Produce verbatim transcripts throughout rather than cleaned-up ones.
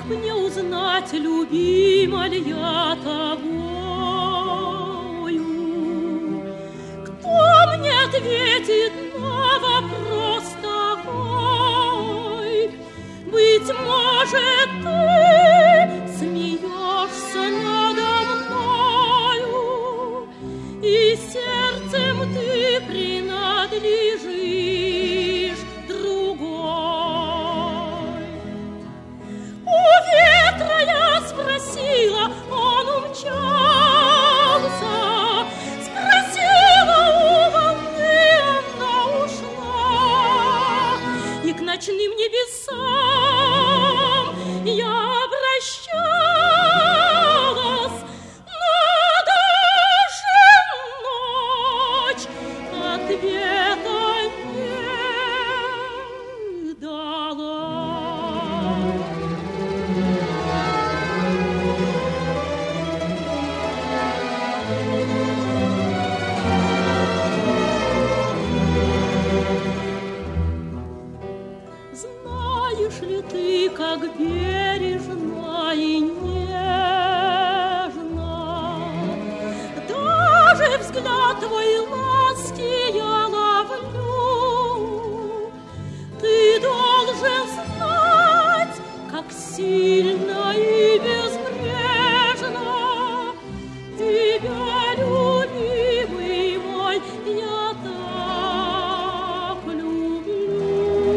мне узнать, любима ли я тобою. Кто мне ответит на вопрос такой? Быть может, ты смеешься надо мною, и сердцем ты принадлежишь другой. У ветра я спросила, он умчался. Спросила у волны, она ушла. И к ночным небесам я обращалась, но даже ночь ответа не дала. Знаешь ли ты, как бережно и нежно даже взгляд твой ласки я ловлю? Ты должен знать, как сильно и безбрежно тебя, любимый мой, я так люблю.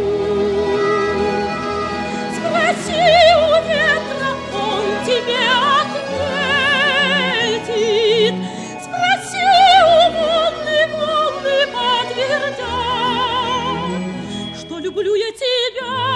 Спроси у ветра, он тебе ответит. Спроси у волны, волны подтвердят, что люблю я тебя.